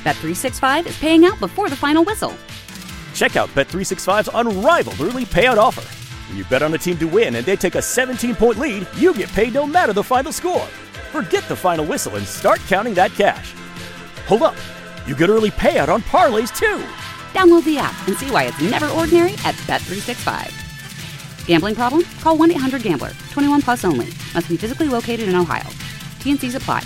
Bet365 is paying out before the final whistle. Check out Bet365's unrivaled early payout offer. When you bet on a team to win and they take a 17-point lead, you get paid no matter the final score. Forget the final whistle and start counting that cash. Hold up. You get early payout on parlays, too. Download the app and see why it's never ordinary at Bet365. Gambling problem? Call 1-800-GAMBLER. 21 plus only. Must be physically located in Ohio. T&Cs apply.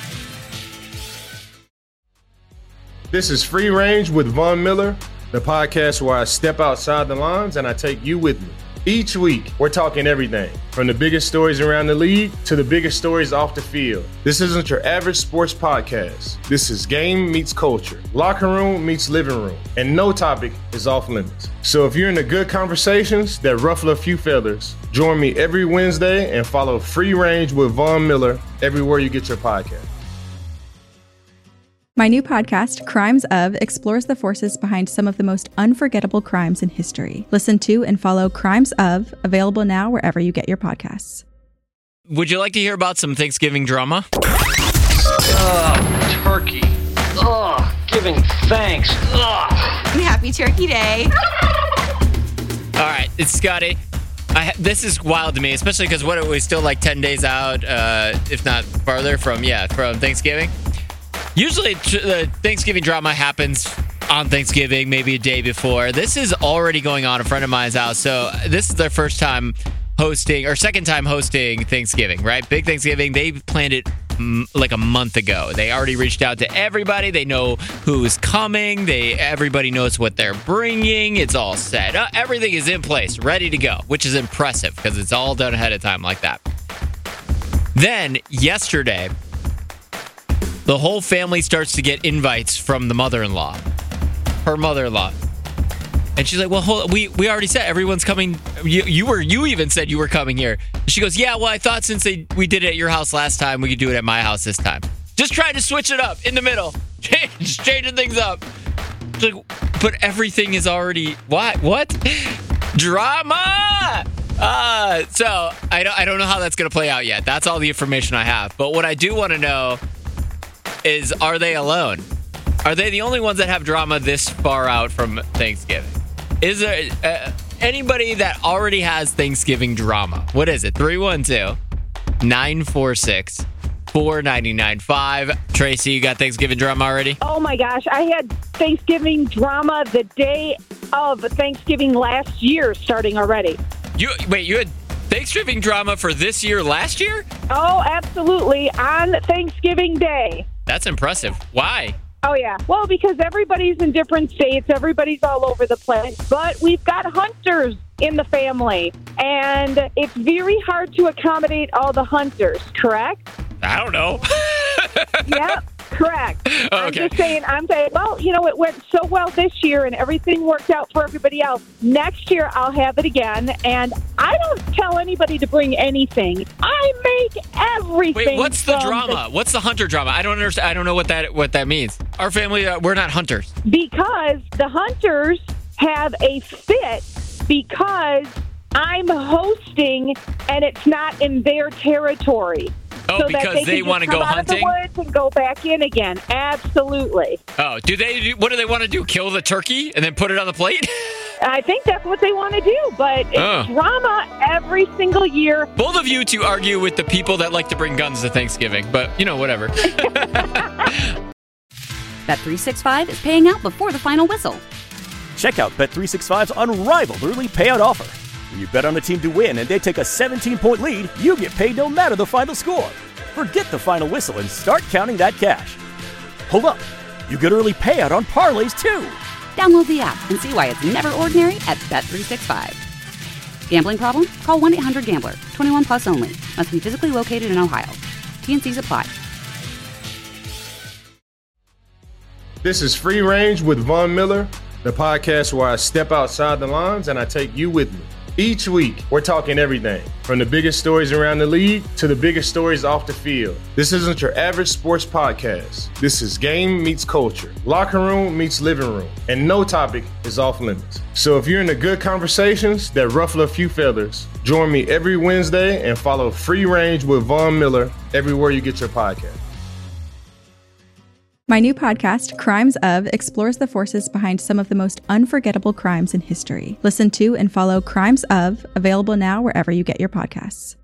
This is Free Range with Von Miller, the podcast where I step outside the lines and I take you with me. Each week, we're talking everything, from the biggest stories around the league to the biggest stories off the field. This isn't your average sports podcast. This is game meets culture, locker room meets living room, and no topic is off limits. So if you're into good conversations that ruffle a few feathers, join me every Wednesday and follow Free Range with Von Miller everywhere you get your podcast. My new podcast, Crimes Of, explores the forces behind some of the most unforgettable crimes in history. Listen to and follow Crimes Of, available now wherever you get your podcasts. Would you like to hear about some Thanksgiving drama? Turkey. Giving thanks. Happy Turkey Day. All right, it's Scotty. This is wild to me, especially because what, it was still like 10 days out, if not farther from Thanksgiving. Usually the Thanksgiving drama happens on Thanksgiving, maybe a day before. This is already going on at a friend of mine's house. So this is their second time hosting Thanksgiving, right? Big Thanksgiving. They planned it like a month ago. They already reached out to everybody. They know who's coming. Everybody knows what they're bringing. It's all set up. Everything is in place, ready to go, which is impressive because it's all done ahead of time like that. Then yesterday, the whole family starts to get invites from the mother-in-law, her mother-in-law. And she's like, well, we already said everyone's coming. You even said you were coming here. She goes, yeah, well, I thought since we did it at your house last time, we could do it at my house this time. Just trying to switch it up in the middle. Changing things up. She's like, but everything is already, what? Drama! So I don't know how that's going to play out yet. That's all the information I have. But what I do want to know is, are they alone? Are they the only ones that have drama this far out from Thanksgiving? Is there anybody that already has Thanksgiving drama? What is it? 312-946-4995. Tracy, you got Thanksgiving drama already? Oh my gosh, I had Thanksgiving drama the day of Thanksgiving last year starting already. You had Thanksgiving drama for this year last year? Oh, absolutely, on Thanksgiving Day. That's impressive. Why? Oh, yeah. Well, because everybody's in different states. Everybody's all over the place. But we've got hunters in the family. And it's very hard to accommodate all the hunters, correct? I don't know. Yep, correct. Okay. I'm saying, well, it went so well this year and everything worked out for everybody else. Next year, I'll have it again. And I don't tell anybody to bring anything. I make everything. Wait, what's the drama? What's the hunter drama? I don't understand. I don't know what that means. Our family, we're not hunters. Because the hunters have a fit because I'm hosting and it's not in their territory. Oh, so because they want to go hunting? Come out of the woods and go back in again. Absolutely. Oh, what do they want to do? Kill the turkey and then put it on the plate? I think that's what they want to do, but it's drama every single year. Both of you to argue with the people that like to bring guns to Thanksgiving, but, whatever. Bet365 is paying out before the final whistle. Check out Bet365's unrivaled early payout offer. When you bet on a team to win and they take a 17-point lead, you get paid no matter the final score. Forget the final whistle and start counting that cash. Hold up. You get early payout on parlays, too. Download the app and see why it's never ordinary at Bet365. Gambling problem? Call 1-800-GAMBLER. 21 plus only. Must be physically located in Ohio. T&Cs apply. This is Free Range with Von Miller, the podcast where I step outside the lines and I take you with me. Each week, we're talking everything, from the biggest stories around the league to the biggest stories off the field. This isn't your average sports podcast. This is game meets culture, locker room meets living room, and no topic is off limits. So if you're into good conversations that ruffle a few feathers, join me every Wednesday and follow Free Range with Von Miller everywhere you get your podcast. My new podcast, Crimes Of, explores the forces behind some of the most unforgettable crimes in history. Listen to and follow Crimes Of, available now wherever you get your podcasts.